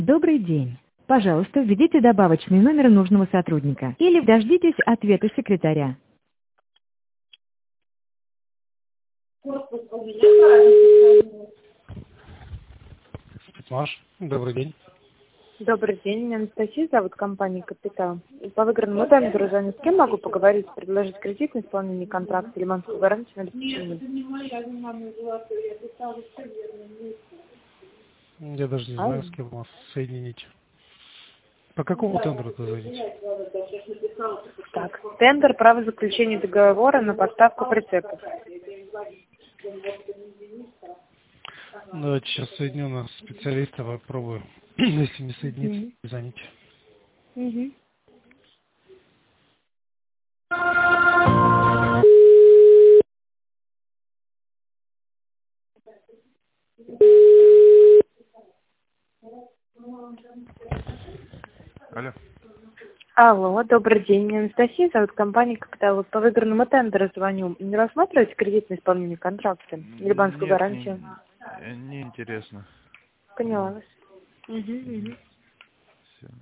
Добрый день. Пожалуйста, введите добавочный номер нужного сотрудника или дождитесь ответа секретаря. Маш, добрый день. Добрый день, меня Анастасия зовут, компания «Капитал». По выигранному тендеру звоню. С кем могу поговорить, предложить кредит на исполнение контракта или банковскую гарантию на обеспечение? Я даже не знаю, с кем вас соединить. По какому тендеру вы звоните? Так, тендер, право заключения договора на поставку прицепов. Давайте сейчас соединю нас специалиста, попробую. Если не соединиться, звоните. Мгм. Алло. Алло, добрый день, меня Анастасия зовут, компания «Капитал». Вот по выигранному тендеру звоню. Не рассматриваете кредит на исполнение контракта или банковскую Нет, гарантию? не интересно. Поняла вас. Мгм, мгм.